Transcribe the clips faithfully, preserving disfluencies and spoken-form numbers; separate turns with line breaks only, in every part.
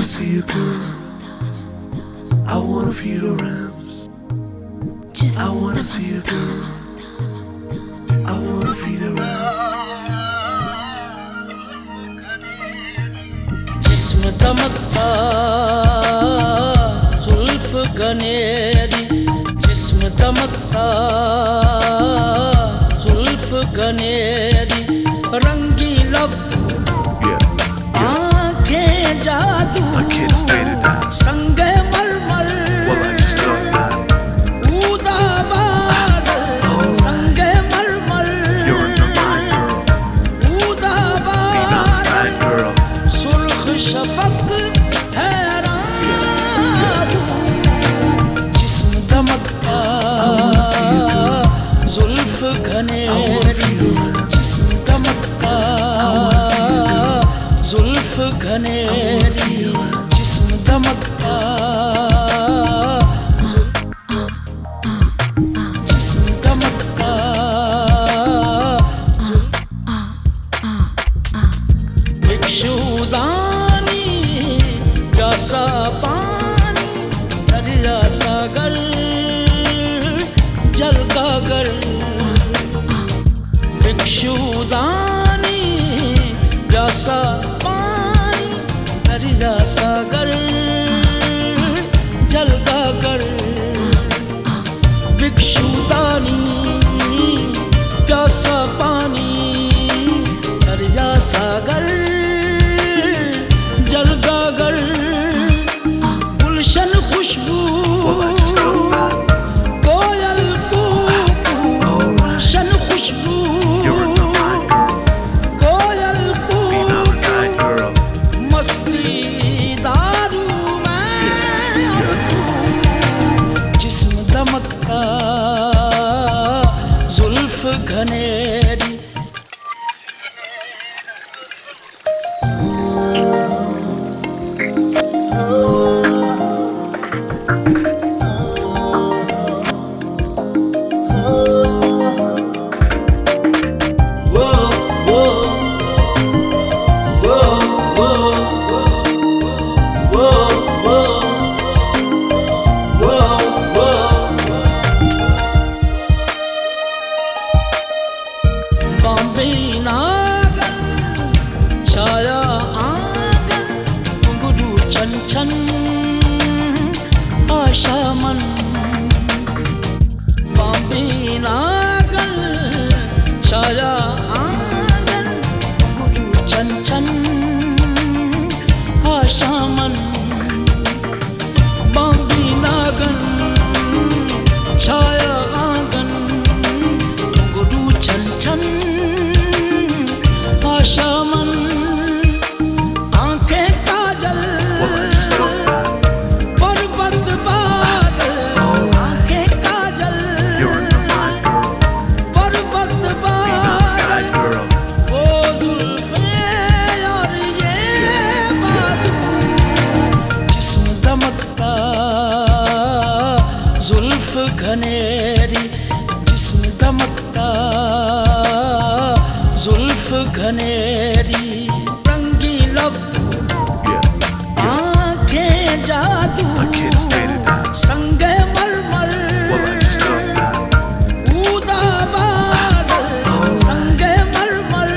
see you girl. I wanna feel your arms. I wanna see you girl. I wanna feel your arms.
जिस्म दमकता जुल्फ गनेरी, जिस्म दमकता जुल्फ गनेरी, रंगी लब आंखें जादू, संगे मरमर ऊदा बादल, संगे मरमर ऊदा बादल, सुर्ख शफक हैरान, जिस्म दमकता जुल्फ घनेरी, जिस्म दमकता जुल्फ घनेरी, जिस्म दमकता जिस्म दमकता। भिक्षुदानी प्यासा पानी, दरिया सागर जल गागर, भिक्षुदानी प्यासा पानी, दरिया सागर जल गागर, भिक्षुदानी प्यासा पानी, दरिया सागर जल गागर, गुलशन खुशबू कोयल कूकू, गुलशन खुशबू कोयल कूकू, मस्ती दारू में जिस्म दमकता जुल्फ घनेरी। नागन छाया आंगन, घुंघरू छन छन आशा मन, बॉम्बे नागन छाया आंगन, घुंघरू छन छन आशा मन, बॉम्बे नागन छाया आंगन, घुंघरू छन छन आशा मन, आंखें काजल पर्वत बादल, आंखें काजल पर्वत बादल, वो जुल्फें और ये बाजू, जिस्म दमकता जुल्फ घनेरी, जिस्म दमकता जुल्फ घनेरी, रंगी लब आंखें जादू, संगे मरमर ऊदा बादल, संगे मरमर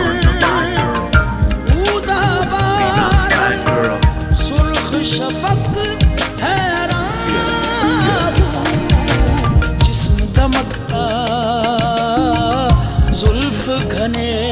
ऊदा बादल, सुर्ख शफक हैरान, जिस्म दमकता जुल्फ घनेरी।